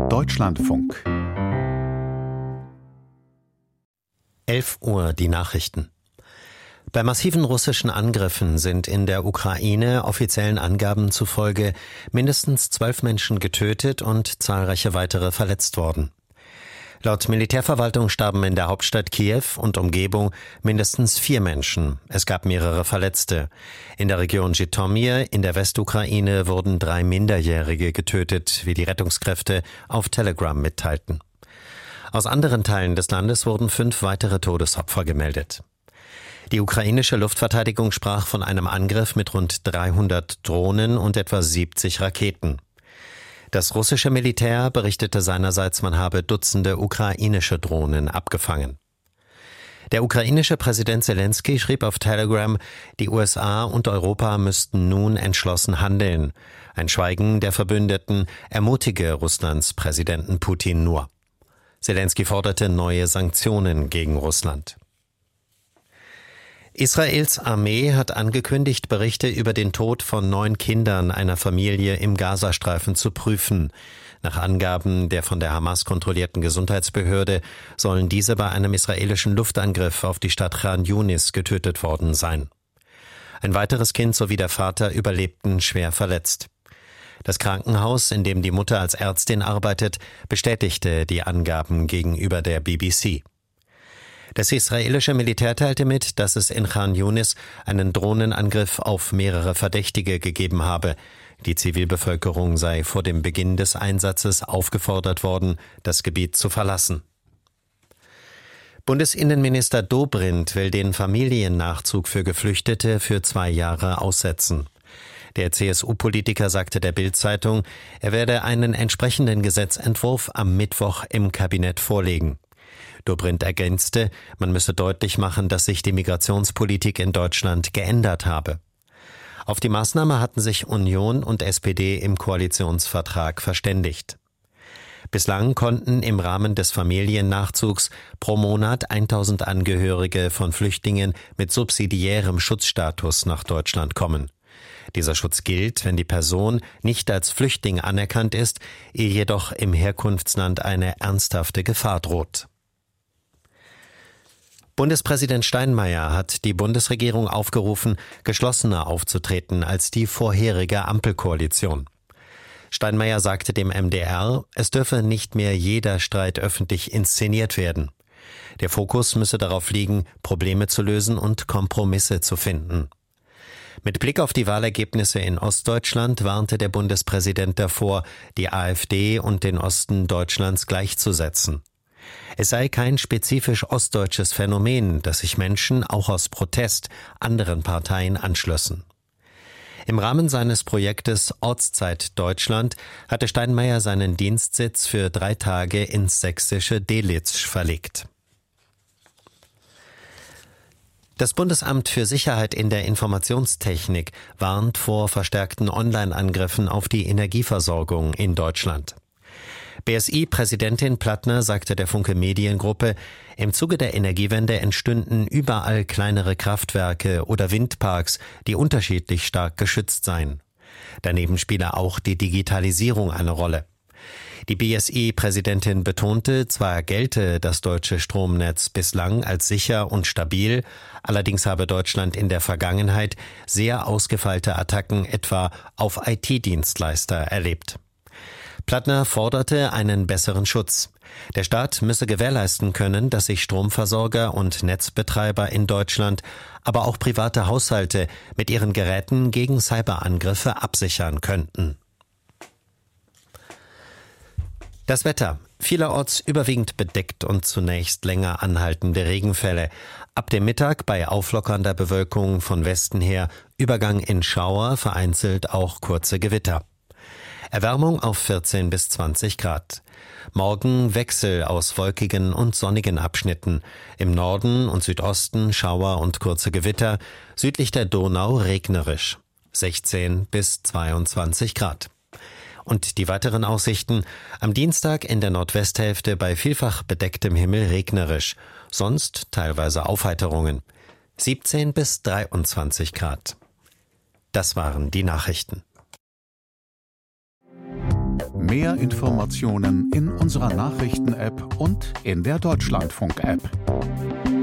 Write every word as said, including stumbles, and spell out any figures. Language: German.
Deutschlandfunk. elf Uhr die Nachrichten. Bei massiven russischen Angriffen sind in der Ukraine offiziellen Angaben zufolge mindestens zwölf Menschen getötet und zahlreiche weitere verletzt worden. Laut Militärverwaltung starben in der Hauptstadt Kiew und Umgebung mindestens vier Menschen. Es gab mehrere Verletzte. In der Region Jitomir in der Westukraine wurden drei Minderjährige getötet, wie die Rettungskräfte auf Telegram mitteilten. Aus anderen Teilen des Landes wurden fünf weitere Todesopfer gemeldet. Die ukrainische Luftverteidigung sprach von einem Angriff mit rund dreihundert Drohnen und etwa siebzig Raketen. Das russische Militär berichtete seinerseits, man habe Dutzende ukrainische Drohnen abgefangen. Der ukrainische Präsident Selenskyj schrieb auf Telegram, die U S A und Europa müssten nun entschlossen handeln. Ein Schweigen der Verbündeten ermutige Russlands Präsidenten Putin nur. Selenskyj forderte neue Sanktionen gegen Russland. Israels Armee hat angekündigt, Berichte über den Tod von neun Kindern einer Familie im Gazastreifen zu prüfen. Nach Angaben der von der Hamas kontrollierten Gesundheitsbehörde sollen diese bei einem israelischen Luftangriff auf die Stadt Khan Yunis getötet worden sein. Ein weiteres Kind sowie der Vater überlebten schwer verletzt. Das Krankenhaus, in dem die Mutter als Ärztin arbeitet, bestätigte die Angaben gegenüber der B B C. Das israelische Militär teilte mit, dass es in Khan Yunis einen Drohnenangriff auf mehrere Verdächtige gegeben habe. Die Zivilbevölkerung sei vor dem Beginn des Einsatzes aufgefordert worden, das Gebiet zu verlassen. Bundesinnenminister Dobrindt will den Familiennachzug für Geflüchtete für zwei Jahre aussetzen. Der C S U-Politiker sagte der Bild-Zeitung, er werde einen entsprechenden Gesetzentwurf am Mittwoch im Kabinett vorlegen. Dobrindt ergänzte, man müsse deutlich machen, dass sich die Migrationspolitik in Deutschland geändert habe. Auf die Maßnahme hatten sich Union und S P D im Koalitionsvertrag verständigt. Bislang konnten im Rahmen des Familiennachzugs pro Monat tausend Angehörige von Flüchtlingen mit subsidiärem Schutzstatus nach Deutschland kommen. Dieser Schutz gilt, wenn die Person nicht als Flüchtling anerkannt ist, ihr jedoch im Herkunftsland eine ernsthafte Gefahr droht. Bundespräsident Steinmeier hat die Bundesregierung aufgerufen, geschlossener aufzutreten als die vorherige Ampelkoalition. Steinmeier sagte dem M D R, es dürfe nicht mehr jeder Streit öffentlich inszeniert werden. Der Fokus müsse darauf liegen, Probleme zu lösen und Kompromisse zu finden. Mit Blick auf die Wahlergebnisse in Ostdeutschland warnte der Bundespräsident davor, die AfD und den Osten Deutschlands gleichzusetzen. Es sei kein spezifisch ostdeutsches Phänomen, dass sich Menschen auch aus Protest anderen Parteien anschlössen. Im Rahmen seines Projektes Ortszeit Deutschland hatte Steinmeier seinen Dienstsitz für drei Tage ins sächsische Delitzsch verlegt. Das Bundesamt für Sicherheit in der Informationstechnik warnt vor verstärkten Online-Angriffen auf die Energieversorgung in Deutschland. B S I-Präsidentin Plattner sagte der Funke Mediengruppe, im Zuge der Energiewende entstünden überall kleinere Kraftwerke oder Windparks, die unterschiedlich stark geschützt seien. Daneben spiele auch die Digitalisierung eine Rolle. Die B S I-Präsidentin betonte, zwar gelte das deutsche Stromnetz bislang als sicher und stabil, allerdings habe Deutschland in der Vergangenheit sehr ausgefeilte Attacken etwa auf I T-Dienstleister erlebt. Plattner forderte einen besseren Schutz. Der Staat müsse gewährleisten können, dass sich Stromversorger und Netzbetreiber in Deutschland, aber auch private Haushalte mit ihren Geräten gegen Cyberangriffe absichern könnten. Das Wetter. Vielerorts überwiegend bedeckt und zunächst länger anhaltende Regenfälle. Ab dem Mittag bei auflockernder Bewölkung von Westen her Übergang in Schauer, vereinzelt auch kurze Gewitter. Erwärmung auf vierzehn bis zwanzig Grad. Morgen Wechsel aus wolkigen und sonnigen Abschnitten. Im Norden und Südosten Schauer und kurze Gewitter. Südlich der Donau regnerisch. sechzehn bis zweiundzwanzig Grad. Und die weiteren Aussichten: am Dienstag in der Nordwesthälfte bei vielfach bedecktem Himmel regnerisch. Sonst teilweise Aufheiterungen. siebzehn bis dreiundzwanzig Grad. Das waren die Nachrichten. Mehr Informationen in unserer Nachrichten-App und in der Deutschlandfunk-App.